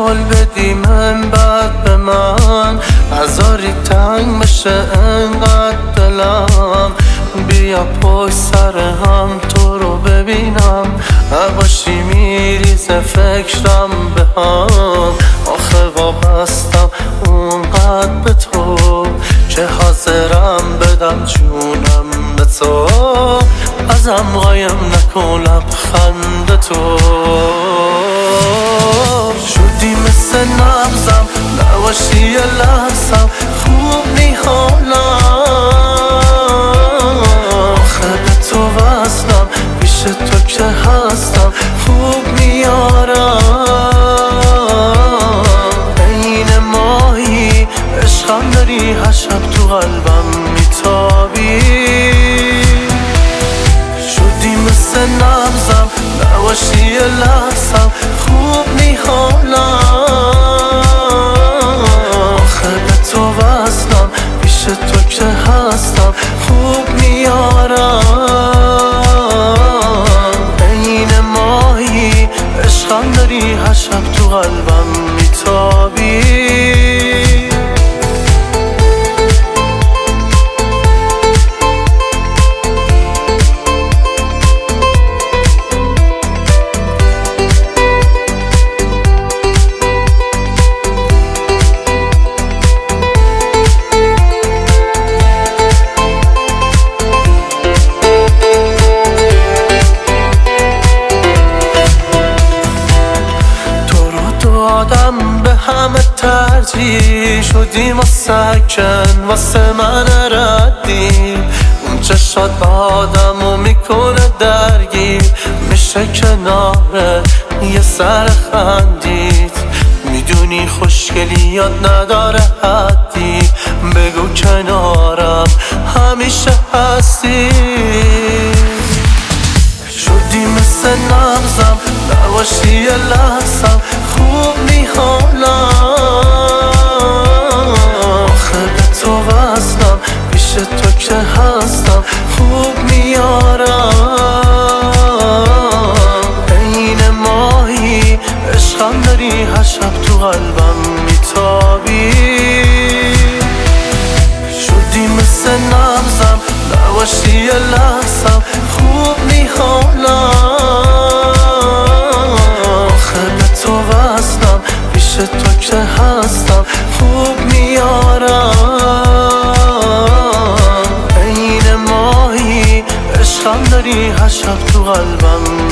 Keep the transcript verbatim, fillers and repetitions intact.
حال بدی من بعد به من نذاری تنگ بشه انقدر دلم. بیا پشت سر هم تو رو ببینم، نباشی میریزه فکرم به هم. آخه وابستم اونقدر به تو که حاضرم بدم جونم به تو. ازم قایم نکن لبخند تو. شدی مثل نبضم، نباشی یه لحظم خوب نی حالم. آخه به تو وصلم، پیش تو که هستم خوب میارم. عین ماهی عشقم داری، هر شب تو قلبم میتابی. شدی مثل نبضم، نباشی یه لحظم خوب نی حالم. آخه به تو وصلم، پیش تو که هستم خوب میارم. عین ماهی عشقم داری، هر شب تو قلبم میتابی. آدم به همه ترجیح شدی، ما سکن واسه من ردی. اون چشات با آدمو میکنه درگیر، میشه کناره یه سر خندید. میدونی خوشگلیات نداره حدی، بگو کنارم همیشه هستی. شدی مثل نبضم، نباشی یه لحظم خوب نی حالم. آخه به تو وصلم، پیش تو که هستم خوب میارم. عین ماهی عشقم داری، هر شب تو قلبم میتابی. شدی مثل نبضم، نباشی یه لحظم خوب نی حالم. آخه به تو وصلم، پیش تو که هستم خوب میارم. عین ماهی عشقم داری، هر شب تو قلبم